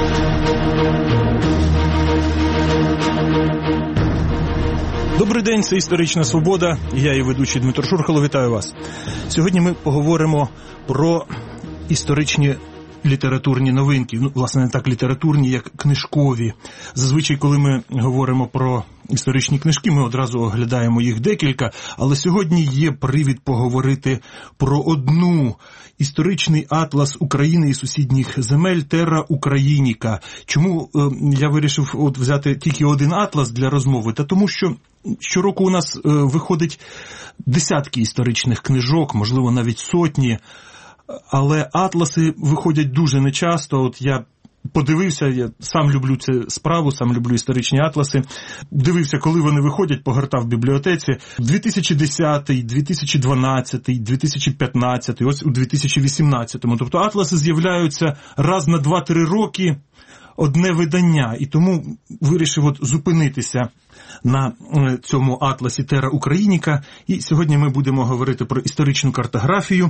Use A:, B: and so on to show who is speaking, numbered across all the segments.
A: Добрий день, це «Історична свобода». Я її ведучий Дмитро Шурхало. Вітаю вас. Сьогодні ми поговоримо про історичні літературні новинки. Власне, не так літературні, як книжкові. Зазвичай, коли ми говоримо про історичні книжки, ми одразу оглядаємо їх декілька. Але сьогодні є привід поговорити про одну. Історичний атлас України і сусідніх земель «Терра Україніка». Чому я вирішив взяти тільки один атлас для розмови? Та тому, що щороку у нас виходить десятки історичних книжок, можливо, навіть сотні, але атласи виходять дуже нечасто. От я подивився, я сам люблю цю справу, сам люблю історичні атласи. Дивився, коли вони виходять, погортав в бібліотеці. 2010, 2012, 2015, ось у 2018. Тобто атласи з'являються раз на 2-3 роки, одне видання. І тому вирішив зупинитися на цьому атласі «Терра Україніка». І сьогодні ми будемо говорити про історичну картографію.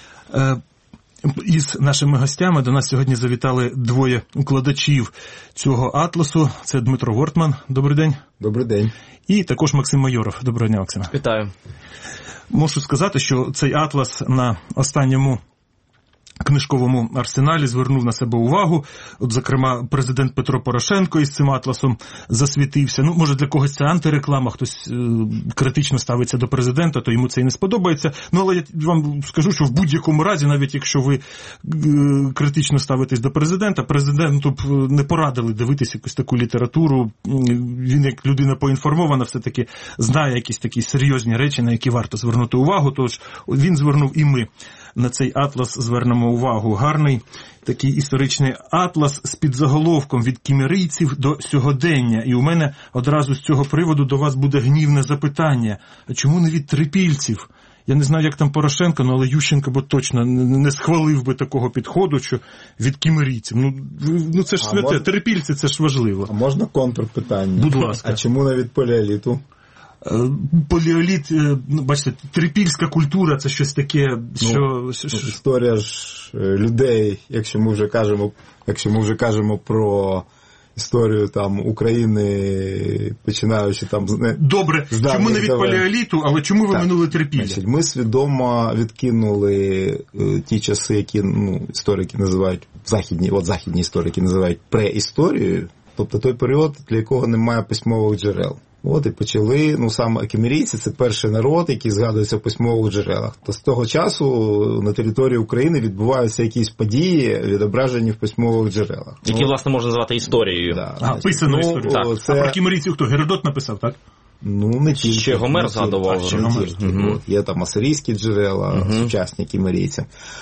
A: Із нашими гостями до нас сьогодні завітали двоє укладачів цього атласу. Це Дмитро Вортман. Добрий день.
B: Добрий день.
A: І також Максим Майоров. Доброго дня, Максиме.
C: Вітаю.
A: Можу сказати, що цей атлас на останньому книжковому арсеналі звернув на себе увагу. От, зокрема, президент Петро Порошенко із цим атласом засвітився. Ну, може, для когось це антиреклама, хтось критично ставиться до президента, то йому це і не сподобається. Ну, але я вам скажу, що в будь-якому разі, навіть якщо ви критично ставитесь до президента, президенту б не порадили дивитися якусь таку літературу. Він, як людина поінформована, все-таки знає якісь такі серйозні речі, на які варто звернути увагу. Тож він звернув, і ми на цей атлас звернемо увагу. Гарний такий історичний атлас з підзаголовком «Від кімерійців до сьогодення». І у мене одразу з цього приводу до вас буде гнівне запитання. А чому не від трипільців? Я не знаю, як там Порошенко, але Ющенко б точно не схвалив би такого підходу, що від кімерійців. Ну це ж святе, трипільці, це ж важливо.
B: А можна контрпитання?
A: Будь ласка.
B: А чому не від палеоліту?
A: Палеоліт, бачите, трипільська культура – це щось таке, що...
B: Історія ж людей, якщо ми вже кажемо про історію там України, починаючи там...
A: Добре, чому не від палеоліту, але чому ви минули трипілля?
B: Ми свідомо відкинули ті часи, які історики називають, західні історики називають преісторією, тобто той період, для якого немає письмових джерел. І почали, саме кімерійці – це перший народ, який згадується в письмових джерелах. То з того часу на території України відбуваються якісь події, відображені в письмових джерелах.
C: Які, власне, можна назвати історією.
A: Да, писану історію. А про кімерійців хто? Геродот написав, так?
B: Не тільки.
C: Ще Гомер згадував.
B: Є там асирійські джерела, сучасні кімерійці.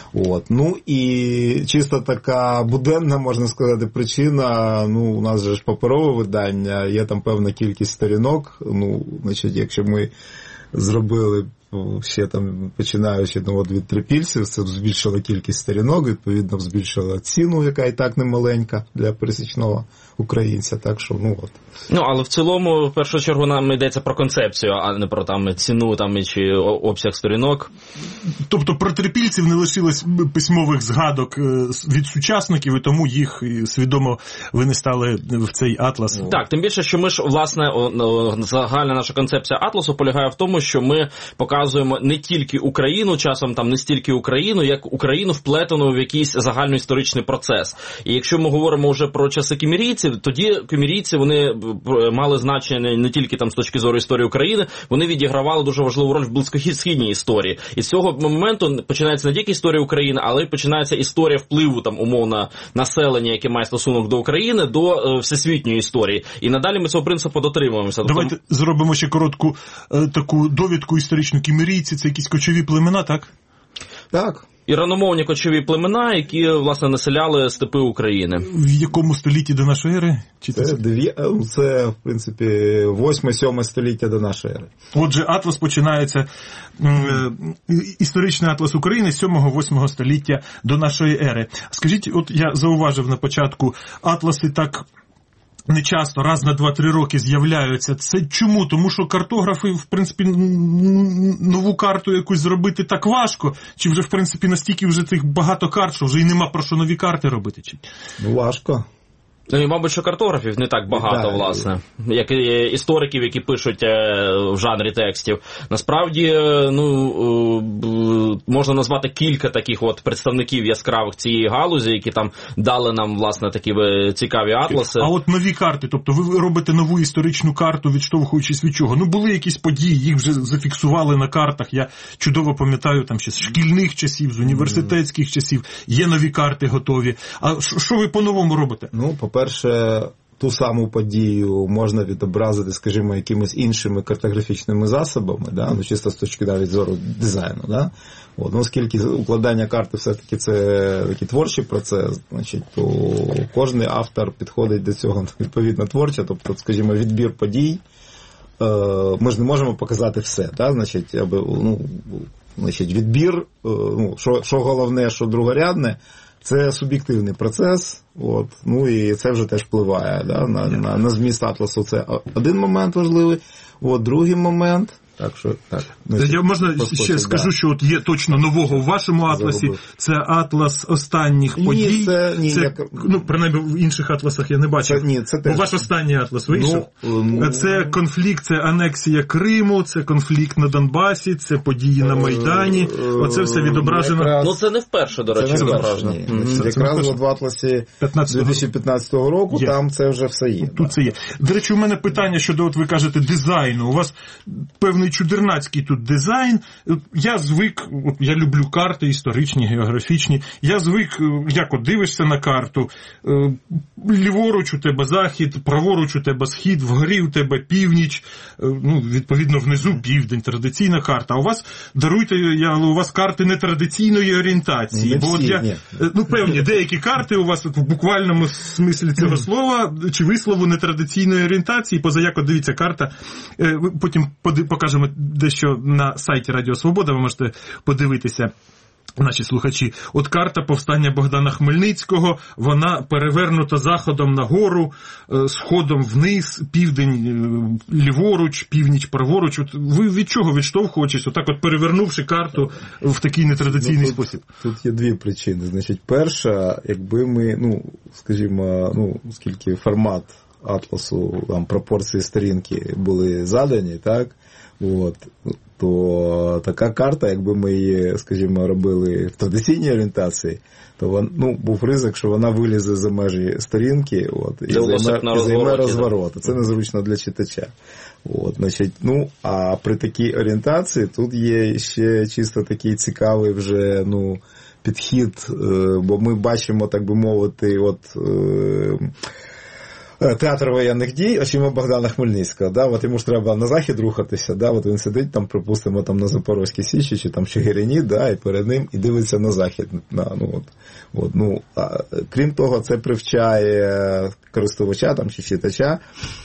B: І чисто така буденна, можна сказати, причина, у нас же ж паперове видання, є там певна кількість сторінок, якщо ми зробили ще там, починаючи від трипільців, це збільшило кількість сторінок, відповідно збільшило ціну, яка і так немаленька для пересічного українця, так що,
C: але в цілому, в першу чергу, нам йдеться про концепцію, а не про ціну чи обсяг сторінок.
A: Тобто про трипільців не лишилось письмових згадок від сучасників, і тому їх свідомо винестали в цей атлас.
C: Так, тим більше, що ми ж, власне, загальна наша концепція атласу полягає в тому, що ми показуємо не тільки Україну, часом там не стільки Україну, як Україну вплетену в якийсь загальноісторичний процес. І якщо ми говоримо вже про часи кімерійців, тоді кімерійці, вони мали значення не тільки там з точки зору історії України, вони відігравали дуже важливу роль в близькосхідній історії. І з цього моменту починається не тільки історія України, але й починається історія впливу там умовно населення, яке має стосунок до України, до всесвітньої історії. І надалі ми цього принципу дотримуємося.
A: Давайте зробимо ще коротку таку довідку історичну. Кімерійці – це якісь кочові племена, так?
B: Так.
C: Іраномовні кочові племена, які, власне, населяли степи України.
A: В якому столітті до нашої ери?
B: Це в принципі, 8-7 століття до нашої ери.
A: Отже, атлас починається, історичний атлас України 7-8 століття до нашої ери. Скажіть, от я зауважив на початку, атласи так не часто, раз на 2-3 роки з'являються. Це чому? Тому що картографи, в принципі, нову карту якусь зробити так важко? Чи вже, в принципі, настільки вже цих багато карт, що вже і нема про що нові карти робити?
B: Важко.
C: Ну і, мабуть, що картографів не так багато, власне, як і істориків, які пишуть в жанрі текстів. Насправді, можна назвати кілька таких от представників яскравих цієї галузі, які там дали нам, власне, такі цікаві атласи.
A: А от нові карти, тобто ви робите нову історичну карту, відштовхуючись від чого? Ну, були якісь події, їх вже зафіксували на картах, я чудово пам'ятаю, там ще з шкільних часів, з університетських часів, є нові карти готові. А що ви по-новому робите?
B: Ну, по-перше, ту саму подію можна відобразити, скажімо, якимись іншими картографічними засобами, да? Ну, чисто з точки навіть зору дизайну. Да? От, ну, оскільки укладання карти все-таки це такий творчий процес, значить, то кожен автор підходить до цього відповідно творчо, тобто, скажімо, відбір подій, ми ж не можемо показати все, да? Значить, відбір, що головне, що другорядне, це суб'єктивний процес, от, ну і це вже теж впливає, да, на зміст атласу. Це один момент важливий. От, другий момент,
A: я можна ще скажу, що от є точно нового в вашому атласі, це атлас останніх подій. Принаймні в інших атласах я не бачив. Бо ваш останній атлас вийшов. Це конфлікт, це анексія Криму, це конфлікт на Донбасі, це події на Майдані. Оце все відображено.
C: Ну це не вперше, до речі, відображено.
B: Якраз в атласі 2015 року там це вже все є.
A: Тут це є. До речі, у мене питання щодо, от ви кажете, дизайну. У вас певний чудернацький тут дизайн. Я звик, я люблю карти історичні, географічні. Я звик, як от дивишся на карту, ліворуч у тебе захід, праворуч у тебе схід, вгорі у тебе північ, відповідно внизу південь, традиційна карта. А у вас, даруйте, але у вас карти нетрадиційної орієнтації. Бо певні, деякі карти у вас в буквальному смислі цього слова, чи вислову нетрадиційної орієнтації, позаяко, дивіться, карта, потім покажемо дещо на сайті Радіо Свобода, ви можете подивитися, наші слухачі. От карта повстання Богдана Хмельницького, вона перевернута заходом нагору, сходом вниз, південь ліворуч, північ праворуч. От ви від чого відштовхуючись, отак от перевернувши карту в такий нетрадиційний спосіб?
B: Тут є дві причини. Значить, перша, якби ми, скажімо, оскільки формат атласу, там пропорції сторінки були задані, так, то така карта, якби ми її, скажімо, робили в традиційній орієнтації, то був ризик, що вона вилізе за межі сторінки і займе розворот. Це незручно для читача. Значить, а при такій орієнтації тут є ще чисто такий цікавий вже, підхід, бо ми бачимо, так би мовити, театр воєнних дій очима Богдана Хмельницького. Да? От йому ж треба на захід рухатися, да? От він сидить там, припустимо, там на Запорозькій Січі чи там Чигирині, да? І перед ним і дивиться на захід. Крім того, це привчає користувача там, чи читача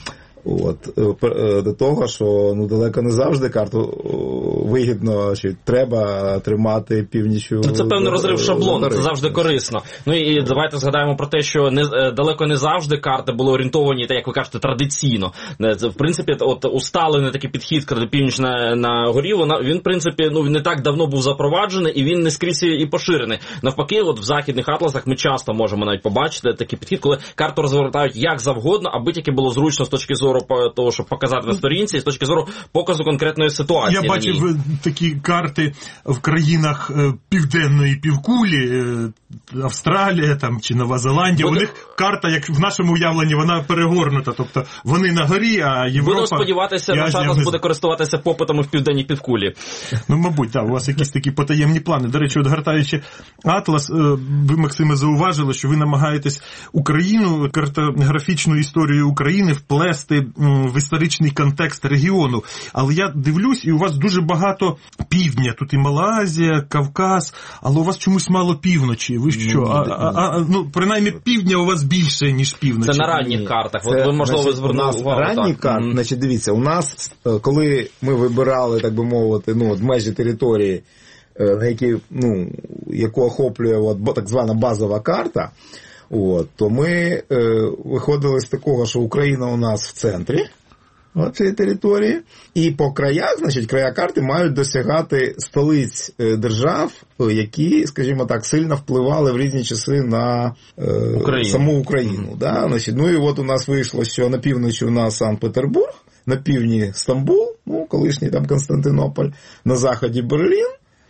B: до того, що далеко не завжди карту вигідно, чи треба тримати північю.
C: Це певний розрив шаблону, це завжди корисно. І давайте згадаємо про те, що далеко не завжди карти були орієнтовані, як ви кажете, традиційно. В принципі, усталений такий підхід, коли північ на горі, він, в принципі, не так давно був запроваджений, і він не скрізь і поширений. Навпаки, в західних атласах ми часто можемо навіть побачити такий підхід, коли карту розвертають як завгодно, аби тільки було зручно з точки зору того, щоб показати на сторінці, і з точки зору показу конкретної ситуації.
A: Я бачив такі карти в країнах південної півкулі, Австралія там, чи Нова Зеландія. У них карта, як в нашому уявленні, вона перегорнута. Тобто вони на горі, а Європа...
C: Будемо сподіватися, наш атлас буде користуватися попитом в південній півкулі.
A: Мабуть, так, у вас якісь такі потаємні плани. До речі, гортаючи атлас, ви, Максиме, зауважили, що ви намагаєтесь Україну, картографічну історію України вплести в історичний контекст регіону. Але я дивлюсь, і у вас дуже багато півдня. Тут і Малайзія, Кавказ, але у вас чомусь мало півночі. Ви що? Принаймні півдня у вас більше, ніж півночі.
C: Це на ранніх картах. Ви, можливо, звернули увагу.
B: Ранні карти, значить, дивіться, у нас, коли ми вибирали, так би мовити, межі території, на які, яку охоплює так звана базова карта, то ми виходили з такого, що Україна у нас в центрі, цієї території. І по краях, значить, края карти мають досягати столиць держав, які, скажімо так, сильно впливали в різні часи на саму Україну. Да? Значить, ну і от у нас вийшло, що на півночі у нас Санкт-Петербург, на півдні Стамбул, ну, колишній там Константинополь, на заході Берлін,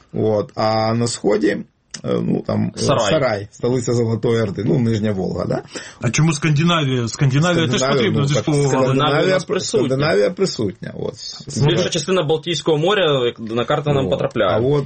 B: а на сході Сарай, столиця Золотої Орди, Нижня Волга, да?
A: А чому Скандинавія? Скандинавія теж потрібно зі
B: Скандинавія присутня.
C: Більша частина Балтійського моря на карту нам потрапляє.
B: А от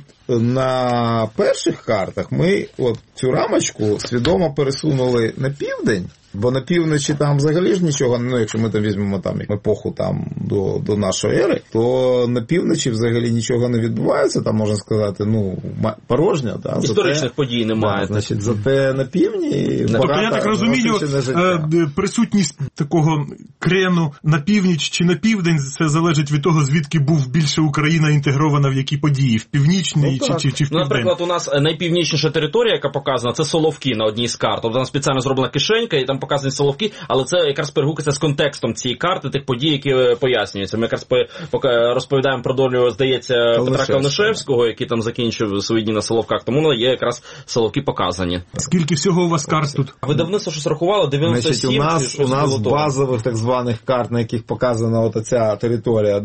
B: на перших картах ми цю рамочку свідомо пересунули на південь, бо на півночі там взагалі ж нічого, якщо ми там візьмемо епоху до нашої ери, то на півночі взагалі нічого не відбувається, там можна сказати, порожня. Да,
C: історичних подій немає.
B: Значить, зате на півдні
A: тобто, я так розумію, присутність такого крену на північ чи на південь, це залежить від того, звідки був більше Україна інтегрована в які події, в північній чи в південній.
C: Наприклад, у нас найпівнічніша територія, яка показана, це Соловки на одній з карт. Тобто, там спеціально зроблена кишенька, і там показані Соловки, але це якраз перегукується з контекстом цієї карти, тих подій, які пояснюються. Ми якраз розповідаємо про долю, здається, Петра Калнишевського, який там закінчив свої дні на Соловках, тому є якраз Соловки показані.
A: Скільки всього у вас карт тут?
C: Видавництво щось рахувало, 97.
B: Значить, у нас базових так званих карт, на яких показана ця територія,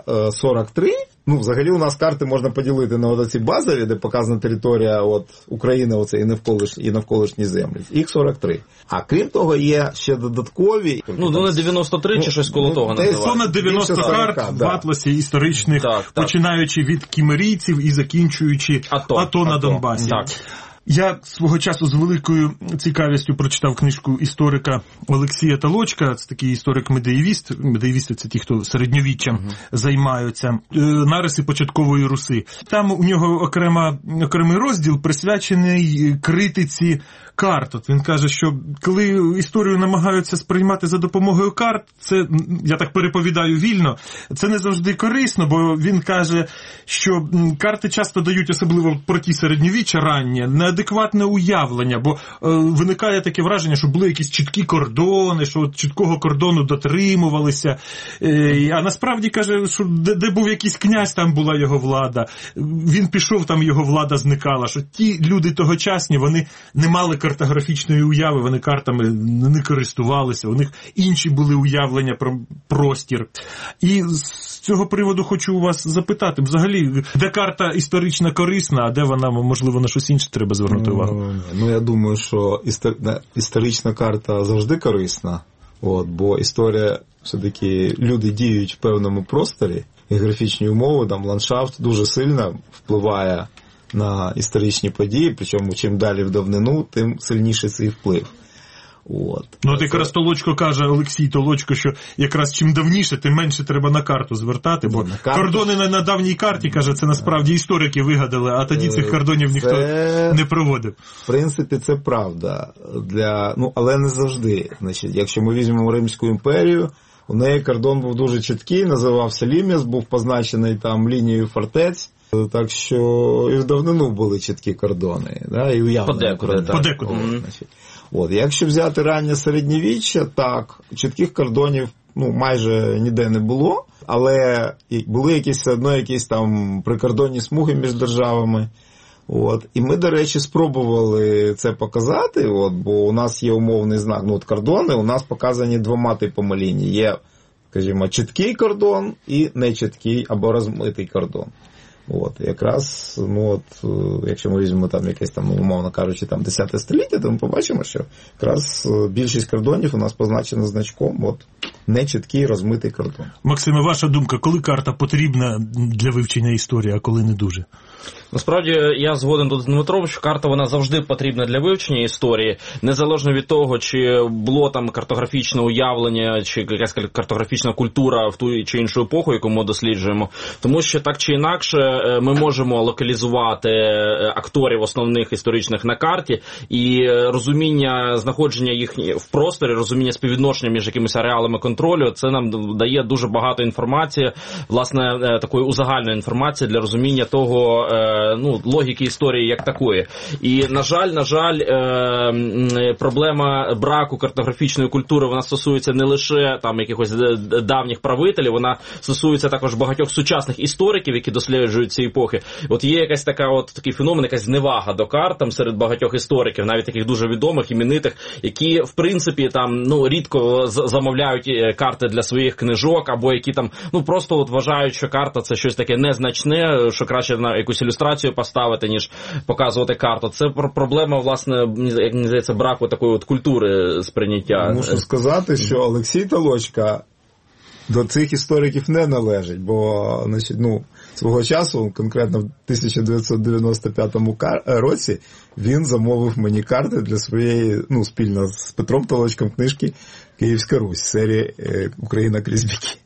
B: 43. Взагалі у нас карти можна поділити на ці базові, де показана територія України і навколишні землі. Їх 43. А крім того, є ще додаткові.
C: Не 93 чи щось коло того називають.
A: Понад 90 карт в атласі історичних, починаючи від кімерійців і закінчуючи АТО на Донбасі.
C: Так.
A: Я свого часу з великою цікавістю прочитав книжку історика Олексія Толочка, це такий історик-медієвіст, медієвісти – це ті, хто середньовіччям займаються, «Нариси початкової Руси». Там у нього окремий розділ присвячений критиці карт. Він каже, що коли історію намагаються сприймати за допомогою карт, це, я так переповідаю вільно, це не завжди корисно, бо він каже, що карти часто дають, особливо про ті середньовіччя раннє, неадекватне уявлення, бо виникає таке враження, що були якісь чіткі кордони, що чіткого кордону дотримувалися, а насправді, каже, що де був якийсь князь, там була його влада, він пішов, там його влада зникала, що ті люди тогочасні, вони не мали картографічної уяви, вони картами не користувалися, у них інші були уявлення про простір. І з цього приводу хочу у вас запитати, взагалі, де карта історична корисна, а де вона, можливо, на щось інше треба звернути увагу?
B: Я думаю, що історична карта завжди корисна, бо історія, все-таки, люди діють в певному просторі, географічні умови, ландшафт дуже сильно впливає на історичні події, причому чим далі в давнину, тим сильніший цей вплив.
A: От якраз Толочко каже, Олексій Толочко, що якраз чим давніше, тим менше треба на карту звертати, бо кордони на давній карті, каже, це насправді історики вигадали, а тоді цих кордонів ніхто не проводив.
B: В принципі, це правда, але не завжди. Значить, якщо ми візьмемо Римську імперію, у неї кордон був дуже чіткий, називався Ліміс, був позначений там лінією фортець, так що і в давнину були чіткі кордони, і уявлені
A: подекуди.
B: Якщо взяти раннє середньовіччя, так, чітких кордонів майже ніде не було, але були якісь там прикордонні смуги між державами. І ми, до речі, спробували це показати, бо у нас є умовний знак, кордони у нас показані двома типами ліній. Є, скажімо, чіткий кордон і нечіткий або розмитий кордон. Якраз, якщо ми візьмемо якесь, умовно кажучи, 10 століття, то ми побачимо, що якраз більшість кордонів у нас позначена значком, нечіткий розмитий кордон.
A: Максиме, ваша думка, коли карта потрібна для вивчення історії, а коли не дуже?
C: Насправді, я згоден тут з Дмитром, що карта вона завжди потрібна для вивчення історії, незалежно від того, чи було там картографічне уявлення, чи якась картографічна культура в ту чи іншу епоху, яку ми досліджуємо. Тому що так чи інакше ми можемо локалізувати акторів основних історичних на карті, і розуміння знаходження їх в просторі, розуміння співвідношення між якимись ареалами, контролю, це нам дає дуже багато інформації, власне, такої узагальної інформації для розуміння того, логіки історії як такої. І, на жаль, проблема браку картографічної культури, вона стосується не лише там якихось давніх правителів, вона стосується також багатьох сучасних істориків, які досліджують ці епохи. От є якась такий феномен, якась зневага до карт там серед багатьох істориків, навіть таких дуже відомих, іменитих, які, в принципі, там, рідко замовляють карти для своїх книжок, або які там, просто вважають, що карта це щось таке незначне, що краще на якусь ілюстрацію поставити, ніж показувати карту. Це проблема, власне, як мені здається, браку такої культури сприйняття.
B: Мушу сказати, що Олексій Толочка до цих істориків не належить, бо, свого часу, конкретно в 1995 році, він замовив мені карти для своєї, спільно з Петром Толочком, книжки «Київська Русь», серії «Україна крізь віки».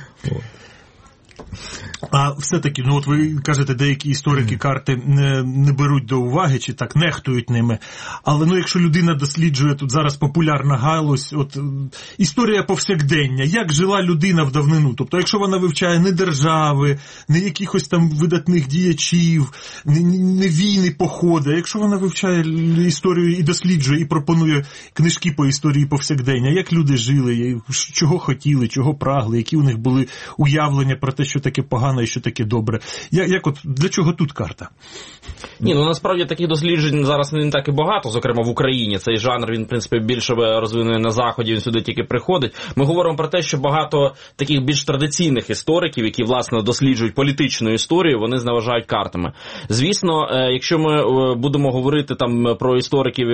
A: А все-таки, от ви кажете, деякі історики карти не беруть до уваги, чи так нехтують ними. Але, якщо людина досліджує, тут зараз популярна галузь, історія повсякдення, як жила людина в давнину. Тобто, якщо вона вивчає не держави, не якихось там видатних діячів, не війни, походи, якщо вона вивчає історію і досліджує, і пропонує книжки по історії повсякдення, як люди жили, чого хотіли, чого прагли, які у них були уявлення про те, що таке погано і що таке добре. Для чого тут карта?
C: Ні, насправді таких досліджень зараз не так і багато, зокрема в Україні. Цей жанр, він, в принципі, більше розвинений на Заході, він сюди тільки приходить. Ми говоримо про те, що багато таких більш традиційних істориків, які, власне, досліджують політичну історію, вони зневажають картами. Звісно, якщо ми будемо говорити там про істориків,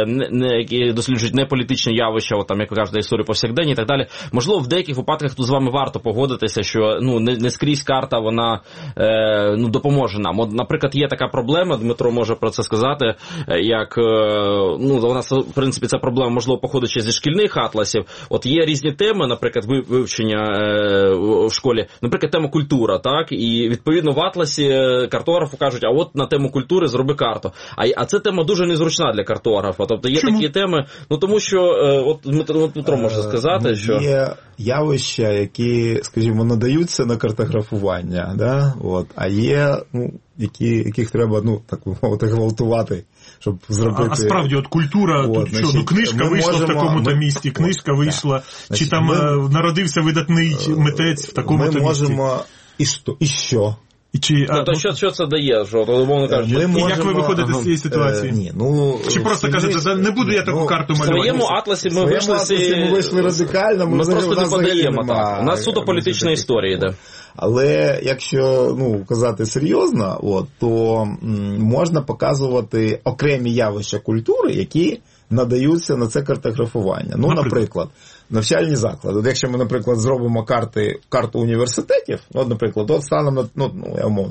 C: які досліджують не політичні явища, як ви кажете, історію повсякдення і так далі, можливо, в деяких випадках тут з вами варто погодитися, що не скрізь карта, вона допоможе нам. Наприклад, є така проблема, Дмитро може про це сказати, як, у нас, в принципі, ця проблема, можливо, походить ще зі шкільних атласів. От є різні теми, наприклад, вивчення в школі, наприклад, тема культура, так, і, відповідно, в атласі картографу кажуть, а от на тему культури зроби карту. А це тема дуже незручна для картографа. Тобто є такі теми, тому що, Дмитро може сказати, що...
B: Є явища, які, скажімо, надаються на картографування, да? А є, яких треба, так мовити, гвалтувати, щоб зробити...
A: А справді, культура, книжка вийшла в такому-то місті, книжка вийшла, чи там народився видатний митець в такому-то місті.
B: Ми можемо... І що?
C: Що це дає? Умовно кажучи,
A: як ви виходите з цієї ситуації? Чи просто кажете, не буду я таку карту малювати?
C: В своєму атласі ми вийшли
B: радикально,
C: ми просто не подаємо. У нас суто політична історія йде.
B: Але якщо казати серйозно, то можна показувати окремі явища культури, які надаються на це картографування. Наприклад, навчальні заклади. Якщо ми, наприклад, зробимо карту університетів, наприклад, станом на, я умовно,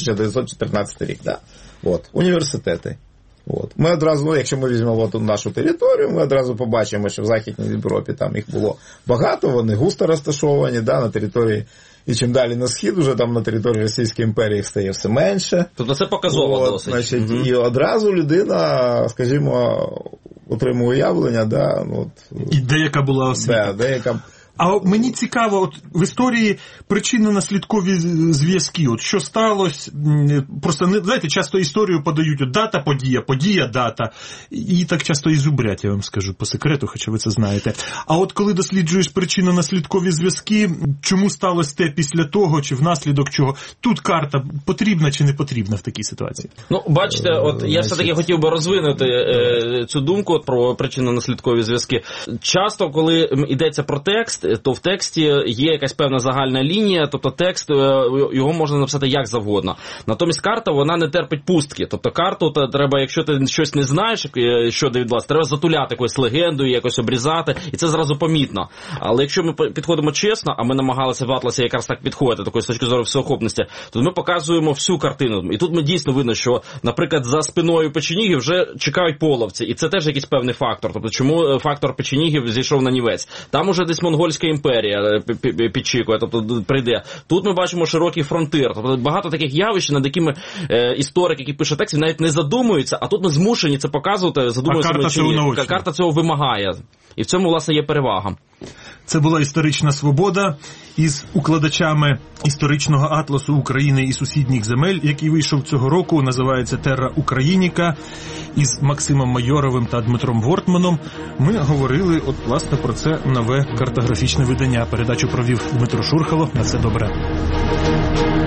B: 1914 рік, університети. Ми одразу, якщо ми візьмемо нашу територію, ми одразу побачимо, що в Західній Європі там їх було багато, вони густо розташовані, на території, і чим далі на схід, уже там на території Російської імперії їх стає все менше.
C: Тобто це показово досить.
B: І одразу людина, скажімо, отримує уявлення,
A: і деяка була освіта. А мені цікаво, в історії причинно-наслідкові зв'язки. Що сталося? Просто, знаєте, часто історію подають дата, подія, дата. І так часто і зубрять, я вам скажу по секрету, хоча ви це знаєте. А коли досліджуєш причинно-наслідкові зв'язки, чому сталося те після того, чи внаслідок чого, тут карта потрібна чи не потрібна в такій ситуації?
C: Бачите, я все-таки хотів би розвинути цю думку про причинно-наслідкові зв'язки. Часто, коли йдеться про текст, то в тексті є якась певна загальна лінія, тобто текст, його можна написати як завгодно. Натомість карта, вона не терпить пустки. Тобто карту треба, якщо ти щось не знаєш, що де відбувається, треба затуляти якоюсь легендою, якось обрізати, і це зразу помітно. Але якщо ми підходимо чесно, а ми намагалися в атласі якраз так підходити, такої з точки зору всеохопності, то ми показуємо всю картину. І тут ми дійсно видно, що, наприклад, за спиною печенігів вже чекають половці, і це теж якийсь певний фактор. Тобто чому фактор печенігів зійшов на нівець? Там уже десь монгольська імперія підчікує, тобто прийде. Тут ми бачимо широкий фронтир. Тобто багато таких явищ, над якими історик, який пише текст, навіть не задумується, а тут ми змушені це показувати, задумуємося, чи ні. Карта цього вимагає. І в цьому, власне, є перевага.
A: Це була «Історична свобода» із укладачами історичного атласу України і сусідніх земель, який вийшов цього року, називається «Терра Україніка», із Максимом Майоровим та Дмитром Вортманом. Ми говорили, власне, про це нове картографічне видання. Передачу провів Дмитро Шурхало. На все добре.